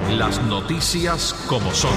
Las noticias como son.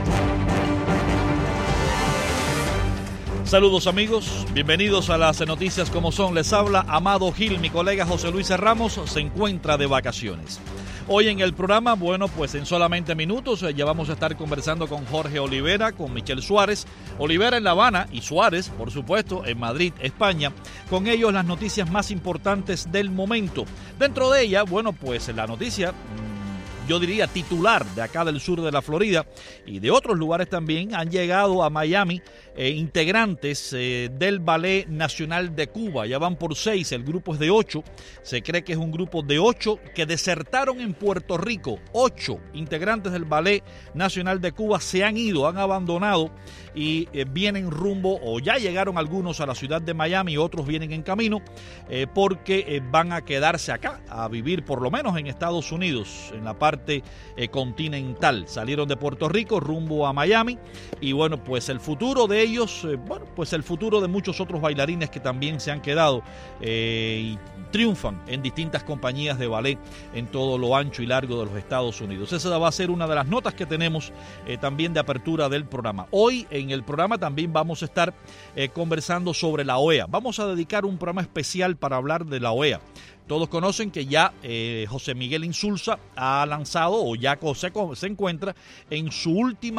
Saludos amigos, bienvenidos a las noticias como son. Les habla Amado Gil, mi colega José Luis Ramos se encuentra de vacaciones. Hoy en el programa, bueno, pues en solamente minutos ya vamos a estar conversando con Jorge Olivera, con Michelle Suárez. Olivera en La Habana y Suárez, por supuesto, en Madrid, España. Con ellos las noticias más importantes del momento. Dentro de ella, bueno, pues la noticia, yo diría titular de acá del sur de la Florida y de otros lugares también, han llegado a Miami integrantes del Ballet Nacional de Cuba. Ya van por 6, el grupo es de 8. Se cree que es un grupo de 8 que desertaron en Puerto Rico. 8 integrantes del Ballet Nacional de Cuba se han ido, han abandonado y vienen rumbo, o ya llegaron algunos a la ciudad de Miami, otros vienen en camino porque van a quedarse acá, a vivir por lo menos en Estados Unidos, en la parte continental. Salieron de Puerto Rico rumbo a Miami y bueno, pues el futuro de ellos, pues el futuro de muchos otros bailarines que también se han quedado y triunfan en distintas compañías de ballet en todo lo ancho y largo de los Estados Unidos. Esa va a ser una de las notas que tenemos también de apertura del programa. Hoy en el programa también vamos a estar conversando sobre la OEA. Vamos a dedicar un programa especial para hablar de la OEA. Todos conocen que ya José Miguel Insulza ha lanzado o ya se encuentra en su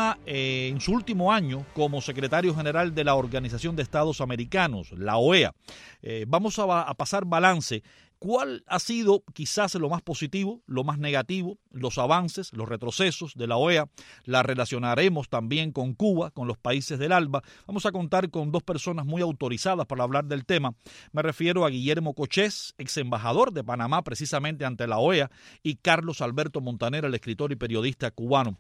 último año como secretario general de la Organización de Estados Americanos, la OEA. Vamos a pasar balance. ¿Cuál ha sido quizás lo más positivo, lo más negativo, los avances, los retrocesos de la OEA? La relacionaremos también con Cuba, con los países del ALBA. Vamos a contar con dos personas muy autorizadas para hablar del tema. Me refiero a Guillermo Cochés, ex embajador de Panamá precisamente ante la OEA, y Carlos Alberto Montaner, el escritor y periodista cubano.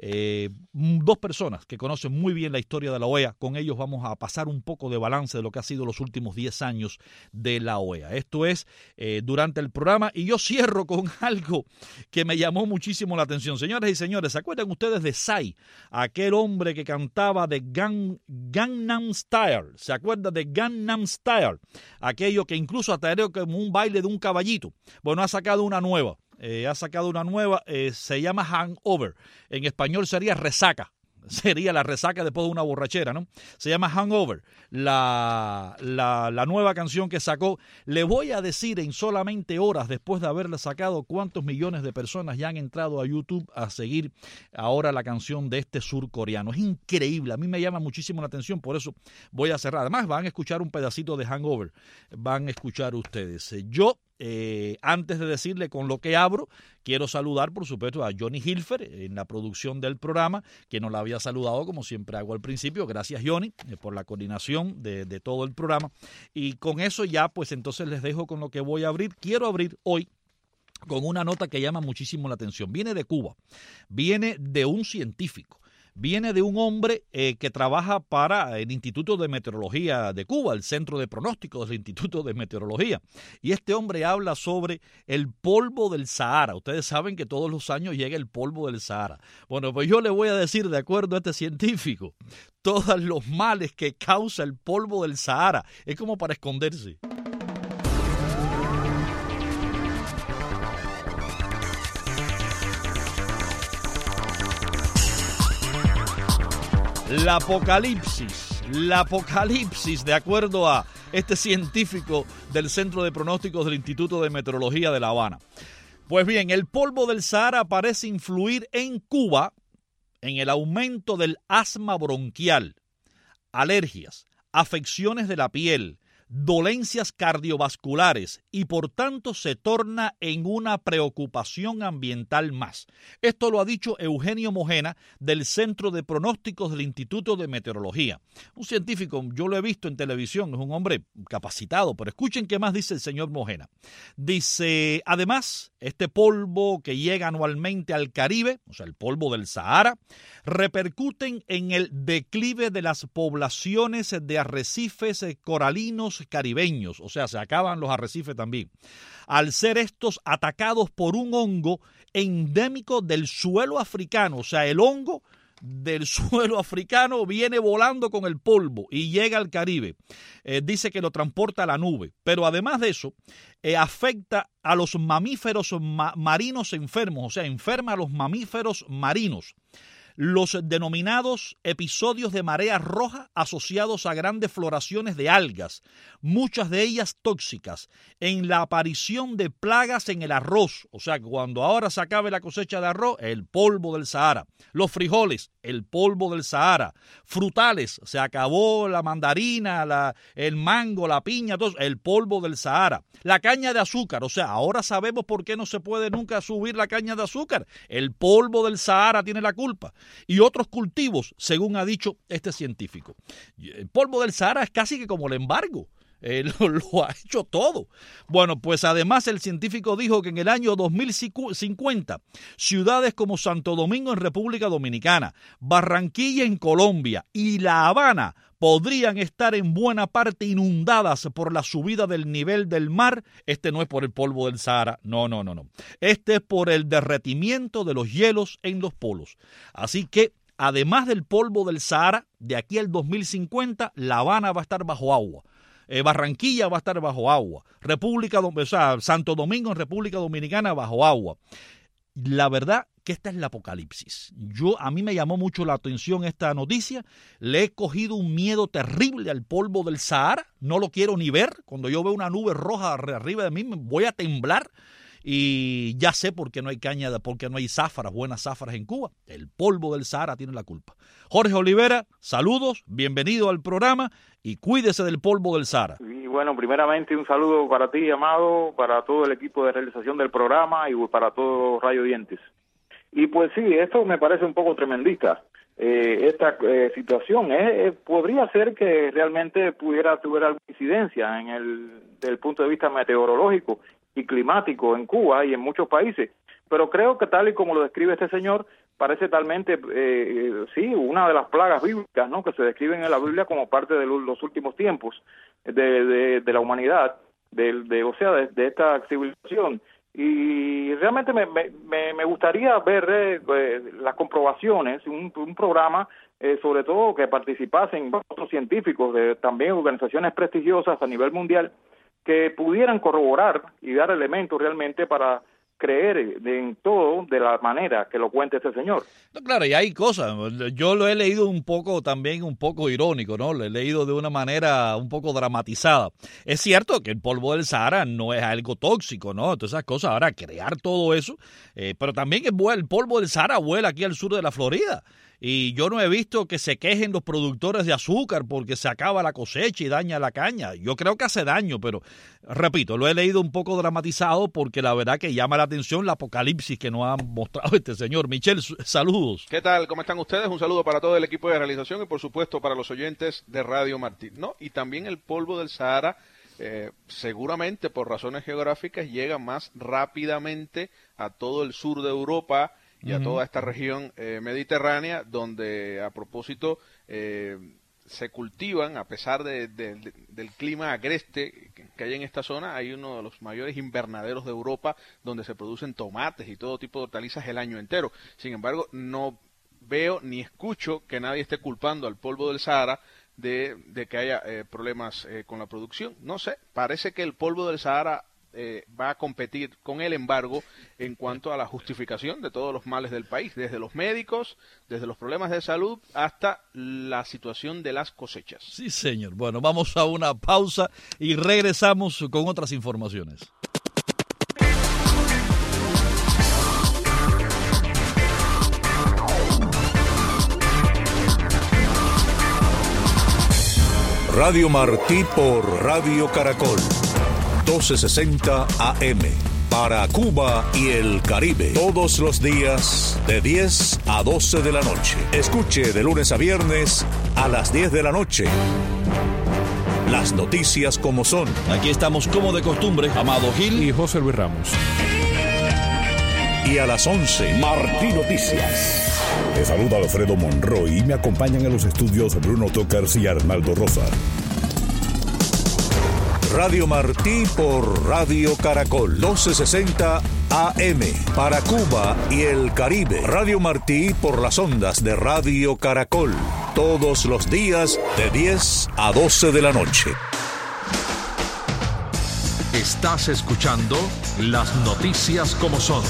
Dos personas que conocen muy bien la historia de la OEA. Con ellos vamos a pasar un poco de balance de lo que ha sido los últimos 10 años de la OEA. Esto es durante el programa y yo cierro con algo que me llamó muchísimo la atención. Señoras y señores, ¿se acuerdan ustedes de Psy? Aquel hombre que cantaba de Gangnam Style. ¿Se acuerdan de Gangnam Style? Aquello que incluso hasta era como un baile de un caballito. Bueno, ha sacado una nueva. Se llama Hangover. En español sería resaca. Sería la resaca después de una borrachera, ¿no? Se llama Hangover, la nueva canción que sacó. Le voy a decir en solamente horas después de haberla sacado cuántos millones de personas ya han entrado a YouTube a seguir ahora la canción de este surcoreano. Es increíble, a mí me llama muchísimo la atención, por eso voy a cerrar. Además van a escuchar un pedacito de Hangover, van a escuchar ustedes. Yo antes de decirle con lo que abro, quiero saludar por supuesto a Johnny Hilfer en la producción del programa, que nos la había saludado como siempre hago al principio. Gracias Johnny por la coordinación de todo el programa. Y con eso ya pues entonces les dejo con lo que voy a abrir. Quiero abrir hoy con una nota que llama muchísimo la atención. Viene de Cuba, viene de un científico. Viene de un hombre que trabaja para el Instituto de Meteorología de Cuba, el Centro de Pronósticos del Instituto de Meteorología. Y este hombre habla sobre el polvo del Sahara. Ustedes saben que todos los años llega el polvo del Sahara. Bueno, pues yo le voy a decir, de acuerdo a este científico, todos los males que causa el polvo del Sahara. Es como para esconderse. La apocalipsis, de acuerdo a este científico del Centro de Pronósticos del Instituto de Meteorología de La Habana. Pues bien, el polvo del Sahara parece influir en Cuba en el aumento del asma bronquial, alergias, afecciones de la piel, dolencias cardiovasculares y por tanto se torna en una preocupación ambiental más. Esto lo ha dicho Eugenio Mojena del Centro de Pronósticos del Instituto de Meteorología. Un científico, yo lo he visto en televisión, es un hombre capacitado, pero escuchen qué más dice el señor Mojena. Dice, además, este polvo que llega anualmente al Caribe, o sea, el polvo del Sahara, repercuten en el declive de las poblaciones de arrecifes coralinos caribeños, o sea, se acaban los arrecifes también, al ser estos atacados por un hongo endémico del suelo africano. O sea, el hongo del suelo africano viene volando con el polvo y llega al Caribe. Dice que lo transporta a la nube. Pero además de eso, afecta a los mamíferos marinos enfermos, o sea, enferma a los mamíferos marinos. Los denominados episodios de marea roja asociados a grandes floraciones de algas, muchas de ellas tóxicas, en la aparición de plagas en el arroz, o sea, cuando ahora se acabe la cosecha de arroz, el polvo del Sahara, los frijoles, el polvo del Sahara, frutales, se acabó la mandarina, el mango, la piña, todo, el polvo del Sahara, la caña de azúcar, o sea, ahora sabemos por qué no se puede nunca subir la caña de azúcar, el polvo del Sahara tiene la culpa. Y otros cultivos, según ha dicho este científico. El polvo del Sahara es casi que como el embargo. Lo ha hecho todo. Bueno, pues además el científico dijo que en el año 2050, ciudades como Santo Domingo en República Dominicana, Barranquilla en Colombia y La Habana podrían estar en buena parte inundadas por la subida del nivel del mar. Este no es por el polvo del Sahara, no. Este es por el derretimiento de los hielos en los polos. Así que, además del polvo del Sahara, de aquí al 2050, La Habana va a estar bajo agua. Barranquilla va a estar bajo agua. Santo Domingo en República Dominicana bajo agua. La verdad que esta es el apocalipsis. A mí me llamó mucho la atención esta noticia. Le he cogido un miedo terrible al polvo del Sahara. No lo quiero ni ver. Cuando yo veo una nube roja arriba de mí, me voy a temblar. Y ya sé por qué no hay porque no hay buenas záfaras en Cuba. El polvo del Sahara tiene la culpa. Jorge Olivera, saludos, bienvenido al programa y cuídese del polvo del Sahara. Y bueno, primeramente un saludo para ti, Amado, para todo el equipo de realización del programa y para todos los radioyentes. Y pues sí, esto me parece un poco tremendista. Esta situación podría ser que realmente tuviera alguna incidencia desde el punto de vista meteorológico y climático en Cuba y en muchos países, pero creo que tal y como lo describe este señor, parece talmente, una de las plagas bíblicas, ¿no?, que se describen en la Biblia como parte de los últimos tiempos de la humanidad, de esta civilización. Y realmente me gustaría ver las comprobaciones, un programa, sobre todo que participasen otros científicos, también organizaciones prestigiosas a nivel mundial, que pudieran corroborar y dar elementos realmente para creer en todo de la manera que lo cuente este señor. No, claro, y hay cosas. Yo lo he leído un poco irónico, ¿no? Lo he leído de una manera un poco dramatizada. Es cierto que el polvo del Sahara no es algo tóxico, ¿no? Todas esas cosas, ahora crear todo eso, pero también el polvo del Sahara vuela aquí al sur de la Florida. Y yo no he visto que se quejen los productores de azúcar porque se acaba la cosecha y daña la caña. Yo creo que hace daño, pero repito, lo he leído un poco dramatizado porque la verdad que llama la atención la apocalipsis que nos ha mostrado este señor. Michel, saludos. ¿Qué tal? ¿Cómo están ustedes? Un saludo para todo el equipo de realización y por supuesto para los oyentes de Radio Martí. ¿No? Y también el polvo del Sahara, seguramente por razones geográficas, llega más rápidamente a todo el sur de Europa y a toda esta región mediterránea, donde a propósito se cultivan, a pesar del clima agreste que hay en esta zona, hay uno de los mayores invernaderos de Europa donde se producen tomates y todo tipo de hortalizas el año entero. Sin embargo, no veo ni escucho que nadie esté culpando al polvo del Sahara de que haya problemas con la producción. No sé, parece que el polvo del Sahara va a competir con el embargo en cuanto a la justificación de todos los males del país, desde los médicos, desde los problemas de salud hasta la situación de las cosechas. Sí, señor. Bueno, vamos a una pausa y regresamos con otras informaciones. Radio Martí por Radio Caracol. 1260 AM, para Cuba y el Caribe, todos los días de 10 a 12 de la noche. Escuche de lunes a viernes a las 10 de la noche. Las noticias como son. Aquí estamos como de costumbre, Amado Gil y José Luis Ramos. Y a las 11, Martí Noticias. Les saluda Alfredo Monroy y me acompañan en los estudios Bruno Tocars y Arnaldo Rosa. Radio Martí por Radio Caracol 1260 AM para Cuba y el Caribe. Radio Martí por las ondas de Radio Caracol todos los días de 10 a 12 de la noche. Estás escuchando las noticias como son.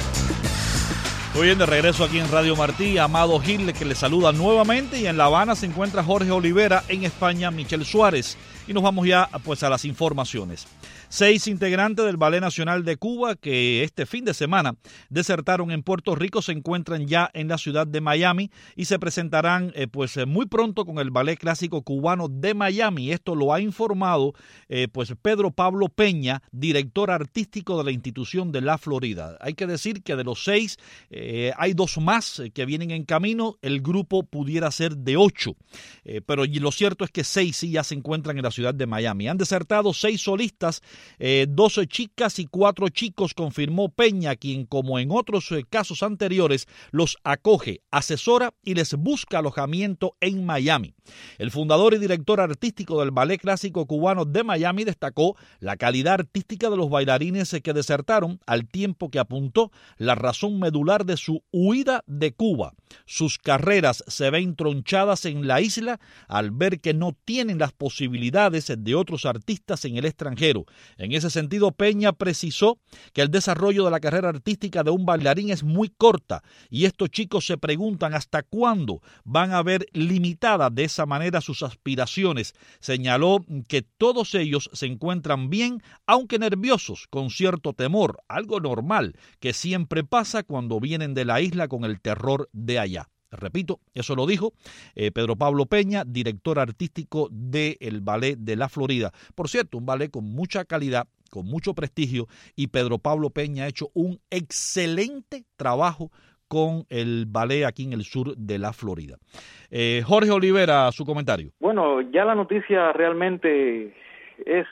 Muy bien, de regreso aquí en Radio Martí, Amado Gil, que le saluda nuevamente, y en La Habana se encuentra Jorge Olivera, en España Michel Suárez, y nos vamos ya pues a las informaciones. 6 integrantes del Ballet Nacional de Cuba que este fin de semana desertaron en Puerto Rico se encuentran ya en la ciudad de Miami y se presentarán muy pronto con el Ballet Clásico Cubano de Miami. Esto lo ha informado Pedro Pablo Peña, director artístico de la institución de la Florida. Hay que decir que de los 6 hay 2 más que vienen en camino. El grupo pudiera ser de 8, pero lo cierto es que 6 sí ya se encuentran en la ciudad de Miami. Han desertado 6 solistas, 12 chicas y 4 chicos, confirmó Peña, quien, como en otros casos anteriores, los acoge, asesora y les busca alojamiento en Miami. El fundador y director artístico del Ballet Clásico Cubano de Miami destacó la calidad artística de los bailarines que desertaron, al tiempo que apuntó la razón medular de su huida de Cuba. Sus carreras se ven tronchadas en la isla al ver que no tienen las posibilidades de otros artistas en el extranjero. En ese sentido, Peña precisó que el desarrollo de la carrera artística de un bailarín es muy corta y estos chicos se preguntan hasta cuándo van a ver limitadas de esa manera sus aspiraciones. Señaló que todos ellos se encuentran bien, aunque nerviosos, con cierto temor, algo normal que siempre pasa cuando vienen de la isla con el terror de allá. Repito, eso lo dijo Pedro Pablo Peña, director artístico del Ballet de la Florida. Por cierto, un ballet con mucha calidad, con mucho prestigio, y Pedro Pablo Peña ha hecho un excelente trabajo con el ballet aquí en el sur de la Florida. Jorge Olivera, su comentario. Bueno, ya la noticia realmente es,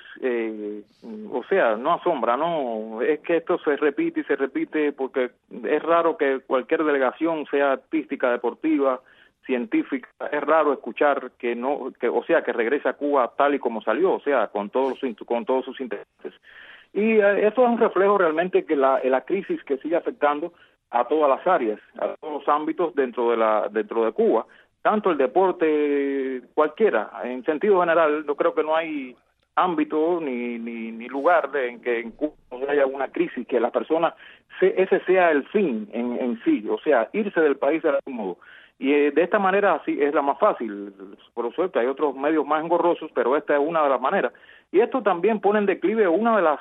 no asombra, no, es que esto se repite y se repite, porque es raro que cualquier delegación, sea artística, deportiva, científica, es raro escuchar que regrese a Cuba tal y como salió, con todos sus integrantes. Y eso es un reflejo realmente que la crisis que sigue afectando a todas las áreas, a todos los ámbitos dentro de Cuba, tanto el deporte, cualquiera, en sentido general. Yo creo que no hay ámbito ni lugar en que en Cuba no haya una crisis, que la persona, ese sea el fin en sí, irse del país de algún modo. Y de esta manera así es la más fácil. Por suerte hay otros medios más engorrosos, pero esta es una de las maneras. Y esto también pone en declive una de las,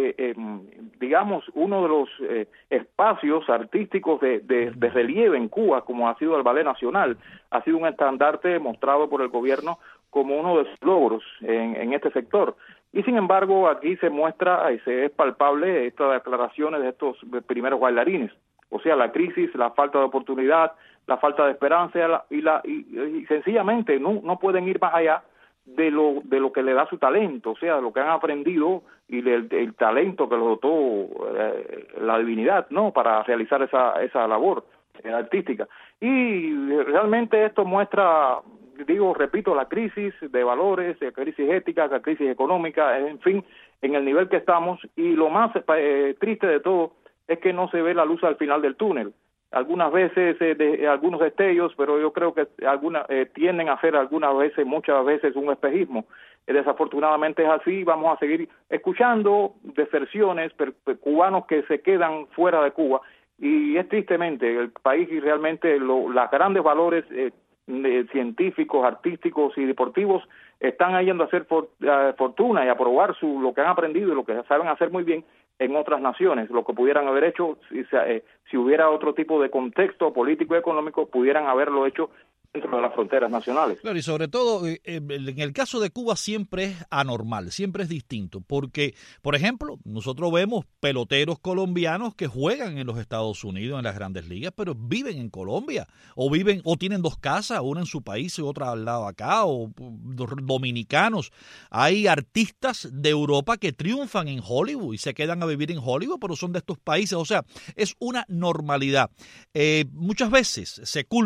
uno de los espacios artísticos de relieve en Cuba, como ha sido el Ballet Nacional. Ha sido un estandarte mostrado por el gobierno como uno de sus logros en este sector. Y sin embargo, aquí se muestra, es palpable estas declaraciones de estos primeros bailarines. La crisis, la falta de oportunidad, la falta de esperanza y sencillamente no pueden ir más allá de lo que le da su talento, lo que han aprendido y el talento que los dotó la divinidad, ¿no?, para realizar esa labor artística. Y realmente esto muestra, repito, la crisis de valores, la crisis ética, la crisis económica, en fin, en el nivel que estamos. Y lo más triste de todo es que no se ve la luz al final del túnel. Algunas veces algunos destellos, pero yo creo que tienden a ser muchas veces un espejismo. Desafortunadamente es así. Vamos a seguir escuchando deserciones, cubanos que se quedan fuera de Cuba, y es tristemente el país, y realmente los grandes valores científicos, artísticos y deportivos están yendo a hacer fortuna y a probar lo que han aprendido y lo que saben hacer muy bien en otras naciones. Lo que pudieran haber hecho si hubiera otro tipo de contexto político y económico, pudieran haberlo hecho dentro de las fronteras nacionales. Claro, y sobre todo, en el caso de Cuba siempre es anormal, siempre es distinto, porque, por ejemplo, nosotros vemos peloteros colombianos que juegan en los Estados Unidos, en las grandes ligas, pero viven en Colombia, o tienen 2 casas, una en su país y otra al lado acá, o dominicanos. Hay artistas de Europa que triunfan en Hollywood y se quedan a vivir en Hollywood, pero son de estos países. Es una normalidad. Muchas veces se culpa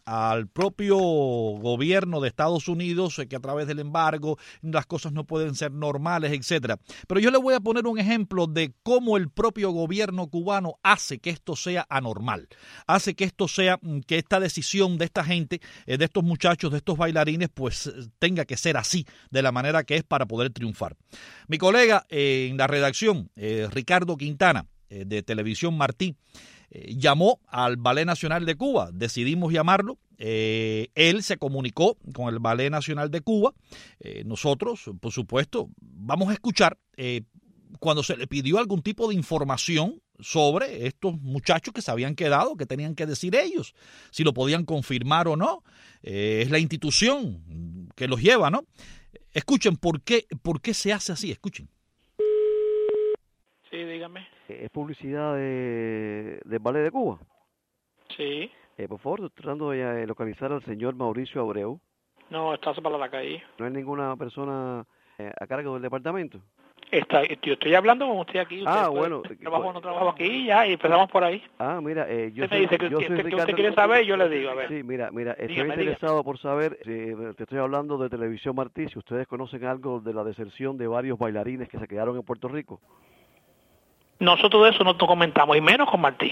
al propio gobierno de Estados Unidos que a través del embargo las cosas no pueden ser normales, etcétera. Pero yo le voy a poner un ejemplo de cómo el propio gobierno cubano hace que esto sea anormal, hace que esto sea, que esta decisión de esta gente, de estos muchachos, de estos bailarines, pues tenga que ser así, de la manera que es para poder triunfar. Mi colega en la redacción, Ricardo Quintana, de Televisión Martí, llamó al Ballet Nacional de Cuba, decidimos llamarlo, él se comunicó con el Ballet Nacional de Cuba, nosotros, por supuesto, vamos a escuchar cuando se le pidió algún tipo de información sobre estos muchachos que se habían quedado, que tenían que decir ellos, si lo podían confirmar o no, es la institución que los lleva, ¿no? Escuchen por qué se hace así, escuchen. Sí, dígame. ¿Es publicidad del Ballet de Cuba? Sí. Por favor, estoy tratando de localizar al señor Mauricio Abreu. No, está para la calle. ¿No hay ninguna persona a cargo del departamento? Yo estoy hablando con usted aquí. Usted Bueno. ¿Trabajo o no trabajo aquí? Ya, y empezamos por ahí. Mira, yo usted me dice que usted quiere saber, yo le digo, a ver. Sí, mira, estoy Dígame. interesado por saber, te estoy hablando de Televisión Martí, si ustedes conocen algo de la deserción de varios bailarines que se quedaron en Puerto Rico. Nosotros de eso no comentamos, y menos con Martí.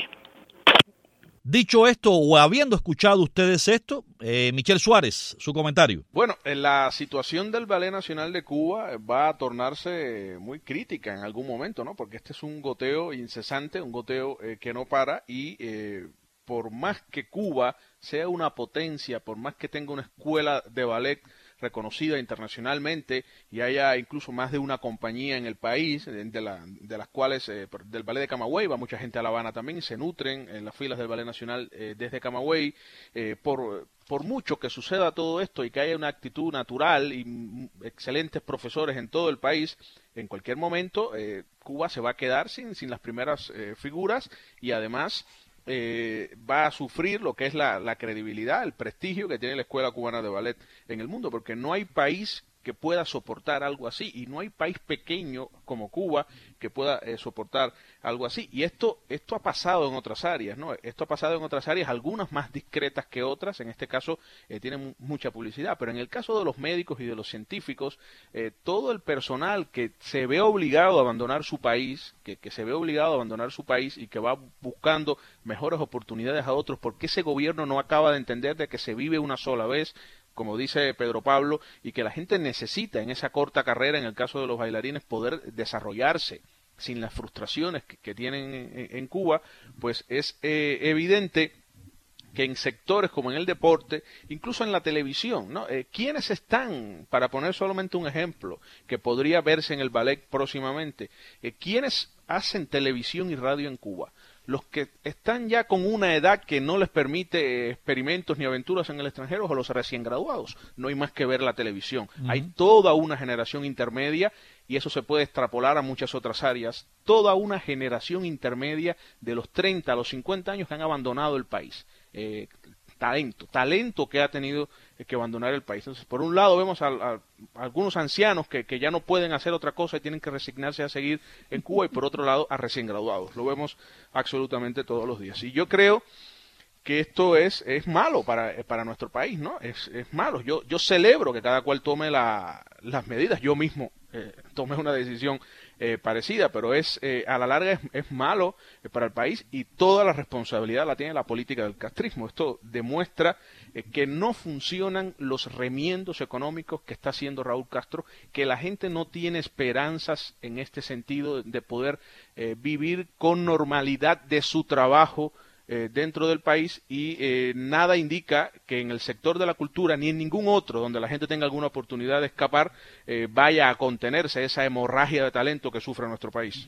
Dicho esto, o habiendo escuchado ustedes esto, Michel Suárez, su comentario. Bueno, la situación del Ballet Nacional de Cuba va a tornarse muy crítica en algún momento, ¿no? Porque este es un goteo incesante, un goteo que no para y por más que Cuba sea una potencia, por más que tenga una escuela de ballet reconocida internacionalmente y haya incluso más de una compañía en el país, de las cuales del Ballet de Camagüey va mucha gente a La Habana también y se nutren en las filas del Ballet Nacional desde Camagüey, por mucho que suceda todo esto y que haya una actitud natural y excelentes profesores en todo el país, en cualquier momento Cuba se va a quedar sin las primeras figuras y además va a sufrir lo que es la credibilidad, el prestigio que tiene la Escuela Cubana de Ballet en el mundo, porque no hay país que pueda soportar algo así y no hay país pequeño como Cuba que pueda soportar algo así. Y esto ha pasado en otras áreas, ¿no? Esto ha pasado en otras áreas, algunas más discretas que otras, en este caso tienen mucha publicidad, pero en el caso de los médicos y de los científicos, todo el personal que se ve obligado a abandonar su país, que se ve obligado a abandonar su país y que va buscando mejores oportunidades a otros, porque ese gobierno no acaba de entender de que se vive una sola vez, como dice Pedro Pablo, y que la gente necesita en esa corta carrera, en el caso de los bailarines, poder desarrollarse sin las frustraciones que tienen en Cuba, pues es evidente que en sectores como en el deporte, incluso en la televisión, ¿no? ¿Quiénes están, para poner solamente un ejemplo, que podría verse en el ballet próximamente, quiénes hacen televisión y radio en Cuba? Los que están ya con una edad que no les permite experimentos ni aventuras en el extranjero o los recién graduados. No hay más que ver la televisión. Hay toda una generación intermedia y eso se puede extrapolar a muchas otras áreas. Toda una generación intermedia de los 30 a los 50 años que han abandonado el país. Talento que ha tenido que abandonar el país. Entonces, por un lado vemos a algunos ancianos que ya no pueden hacer otra cosa y tienen que resignarse a seguir en Cuba, y por otro lado a recién graduados. Lo vemos absolutamente todos los días. Y yo creo que esto es malo para nuestro país, ¿no? Es malo. Yo celebro que cada cual tome las medidas. Yo mismo tomé una decisión parecida, pero a la larga es malo para el país, y toda la responsabilidad la tiene la política del castrismo. Esto demuestra que no funcionan los remiendos económicos que está haciendo Raúl Castro, que la gente no tiene esperanzas en este sentido de poder vivir con normalidad de su trabajo dentro del país, y nada indica que en el sector de la cultura ni en ningún otro donde la gente tenga alguna oportunidad de escapar vaya a contenerse esa hemorragia de talento que sufre nuestro país.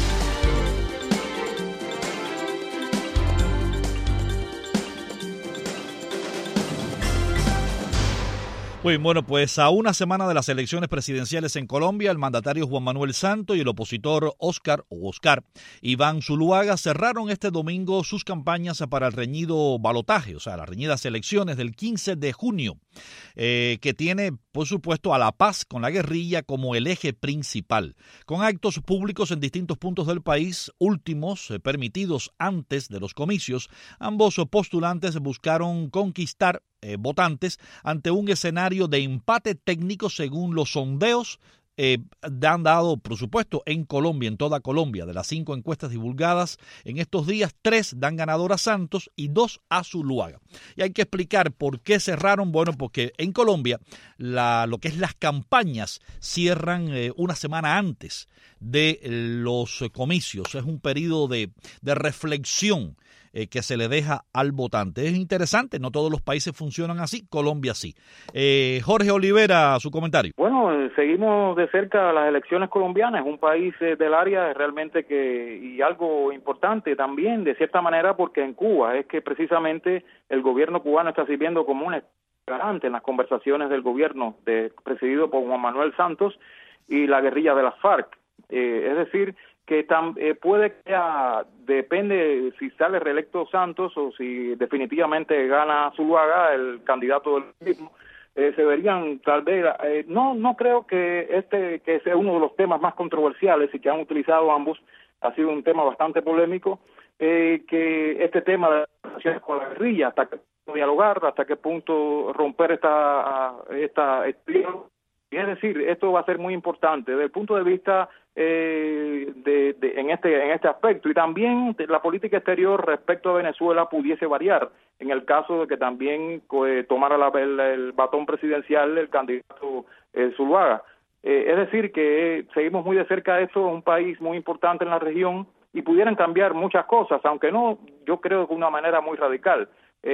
Muy bien, bueno, pues a una semana de las elecciones presidenciales en Colombia, el mandatario Juan Manuel Santos y el opositor Oscar Iván Zuluaga cerraron este domingo sus campañas para el reñido balotaje, o sea, las reñidas elecciones del 15 de junio. que tiene, por supuesto, a la paz con la guerrilla como el eje principal, con actos públicos en distintos puntos del país, últimos permitidos antes de los comicios. Ambos postulantes buscaron conquistar votantes ante un escenario de empate técnico según los sondeos han dado, por supuesto, en Colombia, en toda Colombia. De las 5 encuestas divulgadas en estos días, 3 dan ganador a Santos y 2 a Zuluaga. Y hay que explicar por qué cerraron. Bueno, porque en Colombia lo que es las campañas cierran una semana antes de los comicios. Es un periodo de reflexión que se le deja al votante. Es interesante, no todos los países funcionan así, Colombia sí. Jorge Olivera, su comentario. Bueno, seguimos de cerca las elecciones colombianas, un país del área realmente y algo importante también, de cierta manera, porque en Cuba es que precisamente el gobierno cubano está sirviendo como un garante en las conversaciones del gobierno presidido por Juan Manuel Santos y la guerrilla de las FARC. Es decir, que puede que depende si sale reelecto Santos o si definitivamente gana Zuluaga, el candidato del mismo, se verían tal vez, no creo que que sea uno de los temas más controversiales y que han utilizado ambos, ha sido un tema bastante polémico, que este tema de las relaciones con la guerrilla, hasta qué punto dialogar, hasta qué punto romper este diálogo. Es decir, esto va a ser muy importante desde el punto de vista en este aspecto, y también la política exterior respecto a Venezuela pudiese variar en el caso de que también tomara el batón presidencial el candidato Zuluaga. Es decir, que seguimos muy de cerca esto, un país muy importante en la región, y pudieran cambiar muchas cosas, aunque no, yo creo que de una manera muy radical.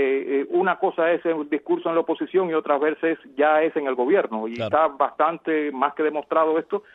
Una cosa es el discurso en la oposición y otras veces ya es en el gobierno, y claro, está bastante más que demostrado esto.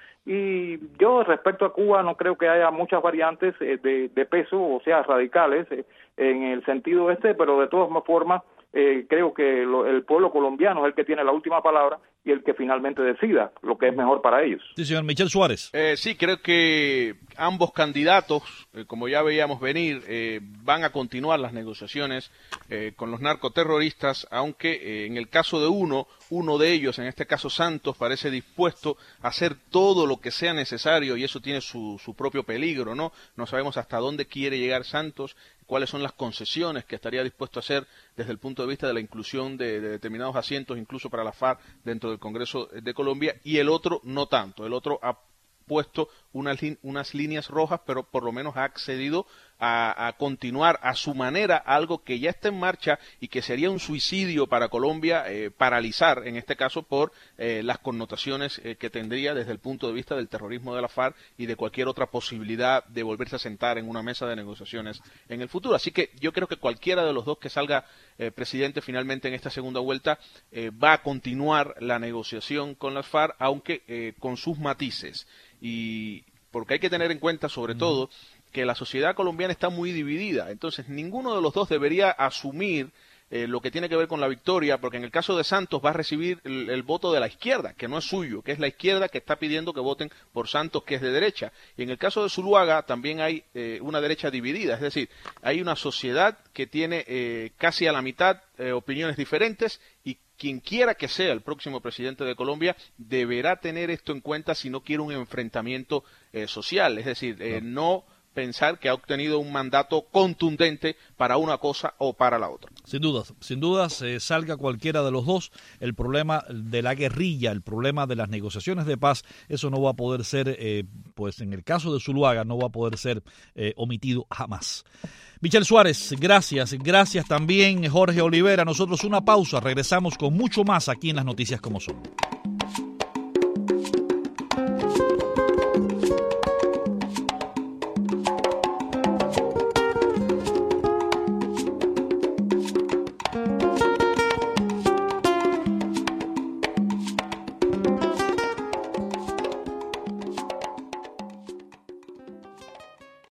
Y yo respecto a Cuba no creo que haya muchas variantes de peso, o sea, radicales en el sentido pero de todas formas creo que el pueblo colombiano es el que tiene la última palabra y el que finalmente decida lo que es mejor para ellos. Sí, señor Michel Suárez. Sí, creo que ambos candidatos, como ya veíamos venir, van a continuar las negociaciones con los narcoterroristas, aunque en el caso de uno de ellos, en este caso Santos, parece dispuesto a hacer todo lo que sea necesario, y eso tiene su propio peligro, ¿no? No sabemos hasta dónde quiere llegar Santos, cuáles son las concesiones que estaría dispuesto a hacer desde el punto de vista de la inclusión de determinados asientos, incluso para la FARC, dentro del Congreso de Colombia, y el otro no tanto. El otro ha puesto unas líneas rojas, pero por lo menos ha accedido a continuar a su manera algo que ya está en marcha y que sería un suicidio para Colombia paralizar, en este caso por las connotaciones que tendría desde el punto de vista del terrorismo de la FARC y de cualquier otra posibilidad de volverse a sentar en una mesa de negociaciones en el futuro. Así que yo creo que cualquiera de los dos que salga presidente finalmente en esta segunda vuelta va a continuar la negociación con las FARC, aunque con sus matices. Y porque hay que tener en cuenta sobre todo que la sociedad colombiana está muy dividida, entonces ninguno de los dos debería asumir lo que tiene que ver con la victoria, porque en el caso de Santos va a recibir el voto de la izquierda, que no es suyo, que es la izquierda que está pidiendo que voten por Santos, que es de derecha, y en el caso de Zuluaga también hay una derecha dividida, es decir, hay una sociedad que tiene casi a la mitad opiniones diferentes, y quien quiera que sea el próximo presidente de Colombia deberá tener esto en cuenta si no quiere un enfrentamiento social, es decir, no pensar que ha obtenido un mandato contundente para una cosa o para la otra. Sin dudas, salga cualquiera de los dos, el problema de la guerrilla, el problema de las negociaciones de paz, eso no va a poder ser, pues en el caso de Zuluaga, no va a poder ser omitido jamás. Michel Suárez, gracias también Jorge Olivera. Nosotros una pausa, regresamos con mucho más aquí en Las Noticias Como Son.